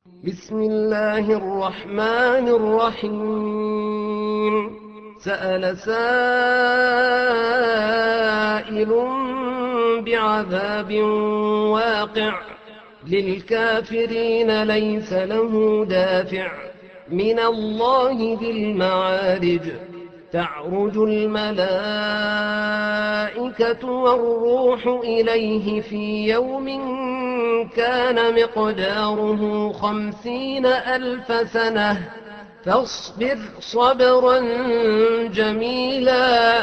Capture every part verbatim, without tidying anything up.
بسم الله الرحمن الرحيم سأل سائل بعذاب واقع للكافرين ليس له دافع من الله ذي المعارج تعرج الملائكة والروح إليه في يوم كان مقداره خمسين ألف سنة فاصبر صبرا جميلا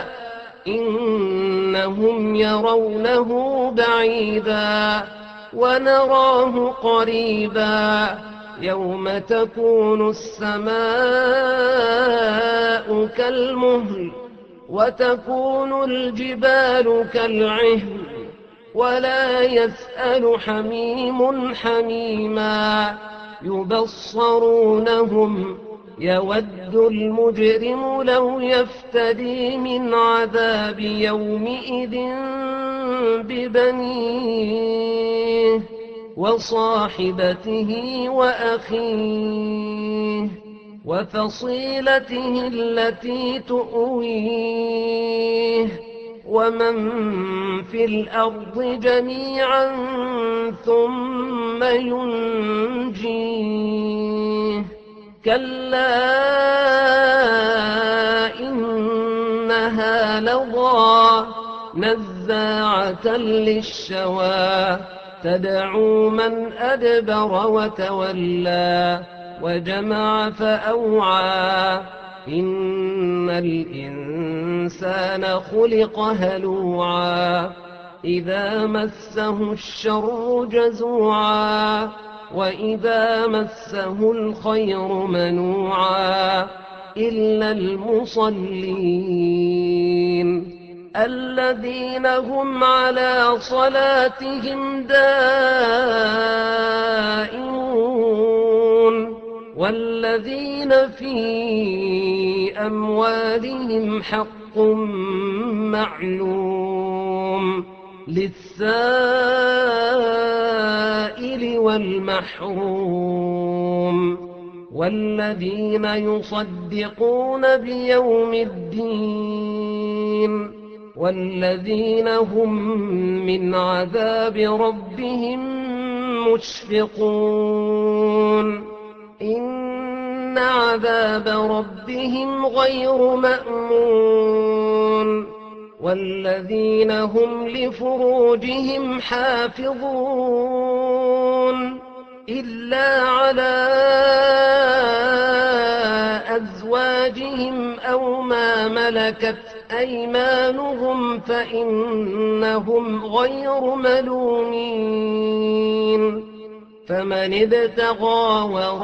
إنهم يرونه بعيدا ونراه قريبا يوم تكون السماء كالمهل وتكون الجبال كالعهن ولا يسأل حميم حميما يبصرونهم يود المجرم لو يفتدي من عذاب يومئذ ببنيه وصاحبته وأخيه وفصيلته التي تؤويه ومن في الأرض جميعا ثم ينجيه كلا إنها لظى نزاعة للشوى تدعو من أدبر وتولى وجمع فأوعى إن الإنسان خلق هلوعا إذا مسه الشر جزوعا وإذا مسه الخير منوعا إلا المصلين الذين هم على صلاتهم دائمون والذين في أموالهم حق معلوم للسائل والمحروم والذين يصدقون بيوم الدين والذين هم من عذاب ربهم مشفقون إن عذاب ربهم غير مأمون والذين هم لفروجهم حافظون إلا على أزواجهم أو ما ملكت أيمانهم فإنهم غير ملومين فمن ابتغى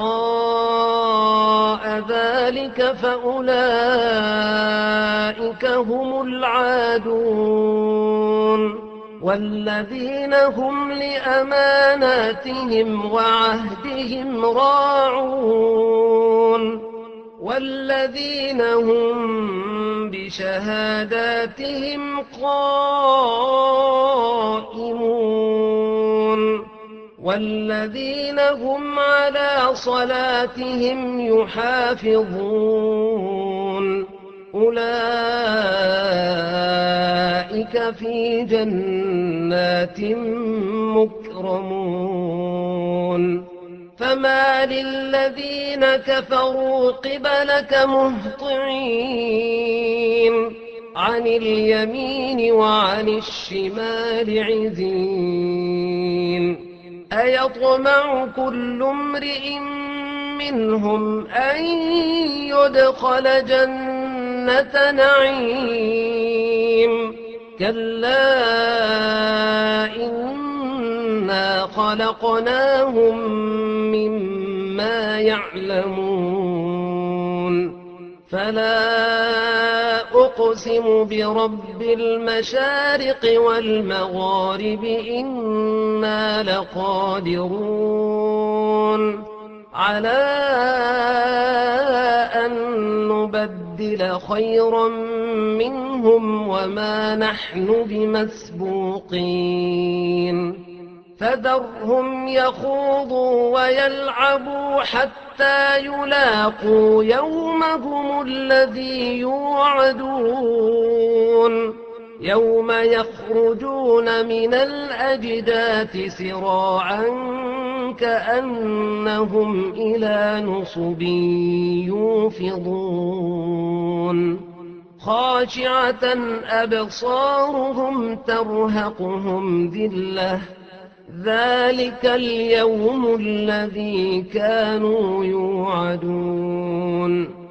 وراء ذلك فأولئك هم العادون والذين هم لأماناتهم وعهدهم راعون والذين هم بشهاداتهم قائمون والذين هم على صلاتهم يحافظون أولئك في جنات مكرمون فما للذين كفروا قبلك مهطعين عن اليمين وعن الشمال عزين أيطمع كل امرئ منهم أن يدخل جنة نعيم كلا إنا خلقناهم مما يعلمون فلا أقسم برب المشارق والمغارب إنا لقادرون على أن نبدل خيرا منهم وما نحن بمسبوقين فذرهم يخوضوا ويلعبوا حتى يلاقوا يومهم الذي يوعدون يوم يخرجون من الأجداث سراعا كأنهم إلى نصب يوفضون خاشعة أبصارهم ترهقهم ذلة ذلك اليوم الذي كانوا يوعدون